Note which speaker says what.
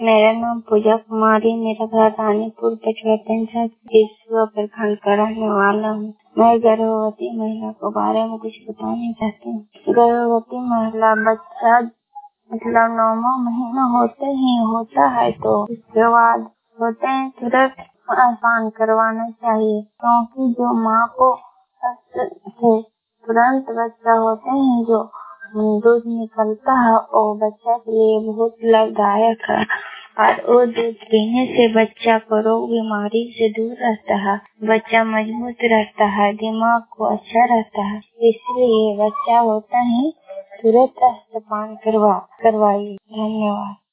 Speaker 1: मेरा नाम पूजा कुमारी, मेरा घर रानीपुर पिछड़ा पंचायत प्रखंड का रहने वाला हूँ। मैं गर्भवती महिला के बारे में कुछ बताना चाहती हूँ। गर्भवती महिला बच्चा मतलब 9वां महीना होते ही होता है तो उसके बाद होते हैं तुरंत आसान करवाना चाहिए, क्योंकि जो माँ को से तुरंत बच्चा होते हैं जो दूध निकलता है वो बच्चा के लिए बहुत लाभदायक है और वो दूध पीने से बच्चा को रोग बीमारी से दूर रहता है, बच्चा मजबूत रहता है, दिमाग को अच्छा रहता है। इसलिए बच्चा होता ही तुरंत स्तनपान करवाइए। धन्यवाद।